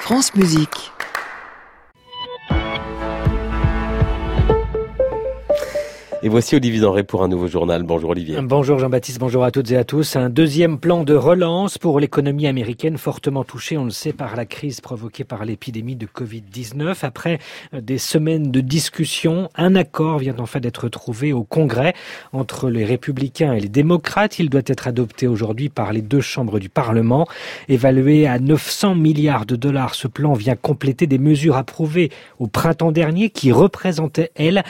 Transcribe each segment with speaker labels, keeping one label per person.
Speaker 1: France Musique.
Speaker 2: Et voici Olivier Denré pour un nouveau journal. Bonjour Olivier.
Speaker 3: Bonjour Jean-Baptiste, bonjour à toutes et à tous. Un deuxième plan de relance pour l'économie américaine fortement touchée, on le sait, par la crise provoquée par l'épidémie de Covid-19. Après des semaines de discussions, un accord vient enfin d'être trouvé au Congrès entre les républicains et les démocrates. Il doit être adopté aujourd'hui par les deux chambres du Parlement. Évalué à 900 milliards de dollars, ce plan vient compléter des mesures approuvées au printemps dernier qui représentaient, elles,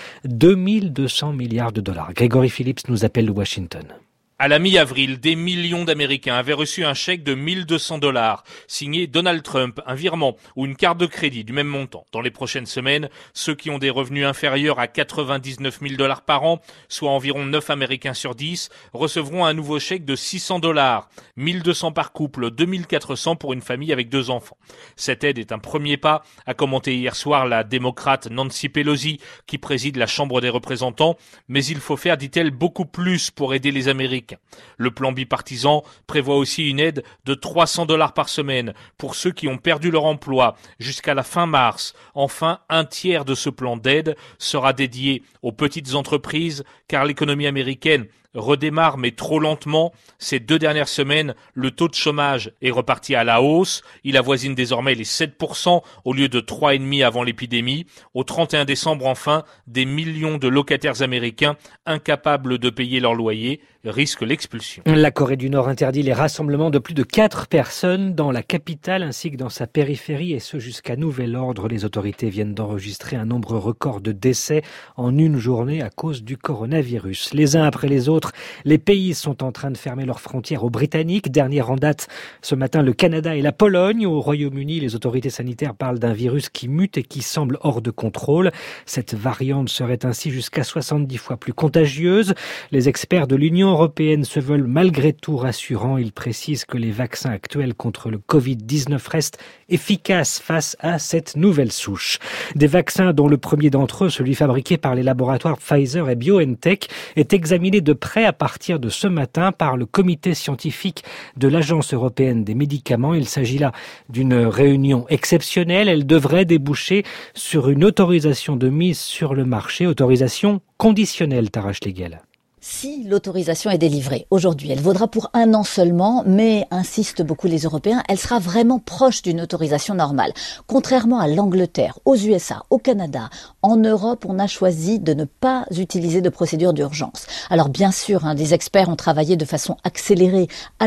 Speaker 3: 2200 milliards de dollars. Grégory Phillips nous appelle de Washington.
Speaker 4: À la mi-avril, des millions d'Américains avaient reçu un chèque de 1200 dollars, signé Donald Trump, un virement ou une carte de crédit du même montant. Dans les prochaines semaines, ceux qui ont des revenus inférieurs à 99 000 dollars par an, soit environ 9 Américains sur 10, recevront un nouveau chèque de 600 dollars, 1200 par couple, 2400 pour une famille avec 2 enfants. Cette aide est un premier pas, a commenté hier soir la démocrate Nancy Pelosi, qui préside la Chambre des représentants, mais il faut faire, dit-elle, beaucoup plus pour aider les Américains. Le plan bipartisan prévoit aussi une aide de 300 dollars par semaine pour ceux qui ont perdu leur emploi jusqu'à la fin mars. Enfin, un tiers de ce plan d'aide sera dédié aux petites entreprises car l'économie américaine redémarre mais trop lentement. Ces 2 dernières semaines, le taux de chômage est reparti à la hausse. Il avoisine désormais les 7% au lieu de 3,5% avant l'épidémie. Au 31 décembre, enfin, des millions de locataires américains incapables de payer leur loyer risquent l'expulsion.
Speaker 3: La Corée du Nord interdit les rassemblements de plus de 4 personnes dans la capitale ainsi que dans sa périphérie, et ce jusqu'à nouvel ordre. Les autorités viennent d'enregistrer un nombre record de décès en une journée à cause du coronavirus. Les uns après les autres, les pays sont en train de fermer leurs frontières aux Britanniques. Dernière en date ce matin, le Canada et la Pologne. Au Royaume-Uni, les autorités sanitaires parlent d'un virus qui mute et qui semble hors de contrôle. Cette variante serait ainsi jusqu'à 70 fois plus contagieuse. Les experts de l'Union européenne se veulent malgré tout rassurants. Ils précisent que les vaccins actuels contre le Covid-19 restent efficaces face à cette nouvelle souche. Des vaccins dont le premier d'entre eux, celui fabriqué par les laboratoires Pfizer et BioNTech, est examiné de près à partir de ce matin par le comité scientifique de l'Agence européenne des médicaments. Il s'agit là d'une réunion exceptionnelle. Elle devrait déboucher sur une autorisation de mise sur le marché, autorisation conditionnelle, Tara Schlegel.
Speaker 5: Si l'autorisation est délivrée aujourd'hui, elle vaudra pour 1 an seulement, mais insistent beaucoup les Européens, elle sera vraiment proche d'une autorisation normale. Contrairement à l'Angleterre, aux USA, au Canada, en Europe, on a choisi de ne pas utiliser de procédure d'urgence. Alors bien sûr, des experts ont travaillé de façon accélérée,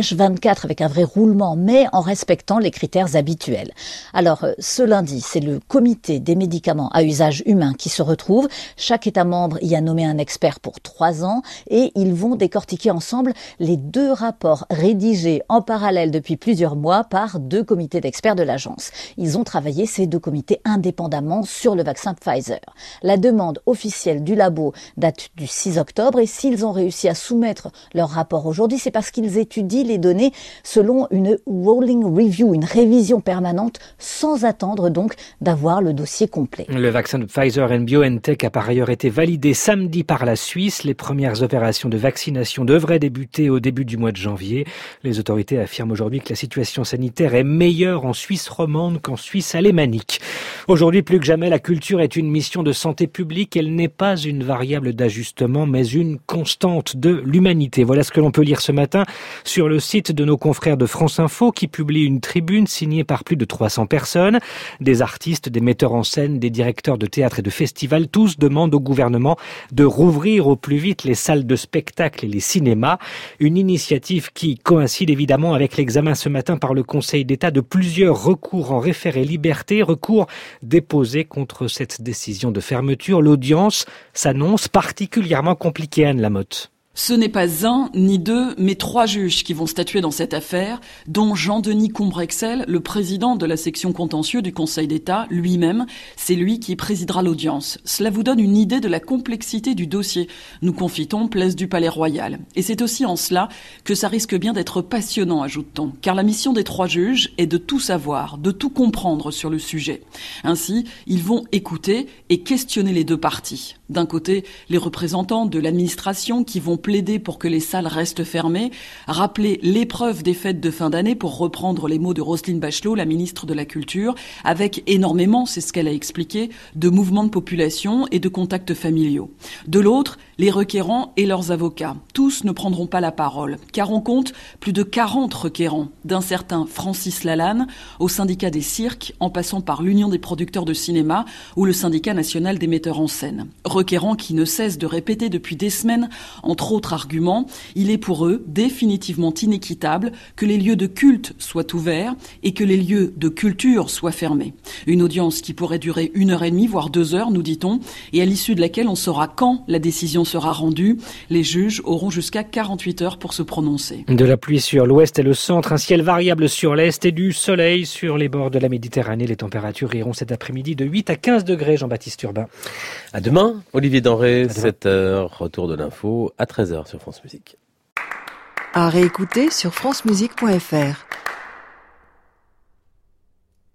Speaker 5: H24 avec un vrai roulement, mais en respectant les critères habituels. Alors ce lundi, c'est le comité des médicaments à usage humain qui se retrouve. Chaque État membre y a nommé un expert pour 3 ans. Et ils vont décortiquer ensemble les 2 rapports rédigés en parallèle depuis plusieurs mois par 2 comités d'experts de l'agence. Ils ont travaillé, ces 2 comités, indépendamment sur le vaccin Pfizer. La demande officielle du labo date du 6 octobre et s'ils ont réussi à soumettre leur rapport aujourd'hui, c'est parce qu'ils étudient les données selon une rolling review, une révision permanente, sans attendre donc d'avoir le dossier complet.
Speaker 3: Le vaccin de Pfizer et BioNTech a par ailleurs été validé samedi par la Suisse. Les premières opérations de vaccination devraient débuter au début du mois de janvier. Les autorités affirment aujourd'hui que la situation sanitaire est meilleure en Suisse romande qu'en Suisse alémanique. Aujourd'hui, plus que jamais, la culture est une mission de santé publique. Elle n'est pas une variable d'ajustement, mais une constante de l'humanité. Voilà ce que l'on peut lire ce matin sur le site de nos confrères de France Info qui publie une tribune signée par plus de 300 personnes. Des artistes, des metteurs en scène, des directeurs de théâtre et de festivals, tous demandent au gouvernement de rouvrir au plus vite les salles de spectacle et les cinémas. Une initiative qui coïncide évidemment avec l'examen ce matin par le Conseil d'État de plusieurs recours en référé liberté, recours déposés contre cette décision de fermeture. L'audience s'annonce particulièrement compliquée, Anne Lamotte.
Speaker 6: Ce n'est pas 1 ni 2, mais 3 juges qui vont statuer dans cette affaire, dont Jean-Denis Combrexel, le président de la section contentieux du Conseil d'État, lui-même. C'est lui qui présidera l'audience. Cela vous donne une idée de la complexité du dossier, nous confie-t-on, place du Palais Royal. Et c'est aussi en cela que ça risque bien d'être passionnant, ajoute-t-on, car la mission des 3 juges est de tout savoir, de tout comprendre sur le sujet. Ainsi, ils vont écouter et questionner les 2 parties. D'un côté, les représentants de l'administration qui vont plaider pour que les salles restent fermées, rappeler l'épreuve des fêtes de fin d'année, pour reprendre les mots de Roselyne Bachelot, la ministre de la Culture, avec énormément, c'est ce qu'elle a expliqué, de mouvements de population et de contacts familiaux. De l'autre, les requérants et leurs avocats. Tous ne prendront pas la parole, car on compte plus de 40 requérants, d'un certain Francis Lalanne au syndicat des cirques, en passant par l'Union des producteurs de cinéma ou le syndicat national des metteurs en scène. Requérants qui ne cessent de répéter depuis des semaines, entre autres arguments, il est pour eux définitivement inéquitable que les lieux de culte soient ouverts et que les lieux de culture soient fermés. Une audience qui pourrait durer 1h30, voire 2 heures, nous dit-on, et à l'issue de laquelle on saura quand la décision sera rendue. Les juges auront jusqu'à 48 heures pour se prononcer.
Speaker 3: De la pluie sur l'ouest et le centre, un ciel variable sur l'est et du soleil sur les bords de la Méditerranée. Les températures iront cet après-midi de 8 à 15 degrés, Jean-Baptiste Urbain.
Speaker 2: À demain, Olivier Denré, 7h, retour de l'info à 13h sur France Musique.
Speaker 1: À réécouter sur francemusique.fr.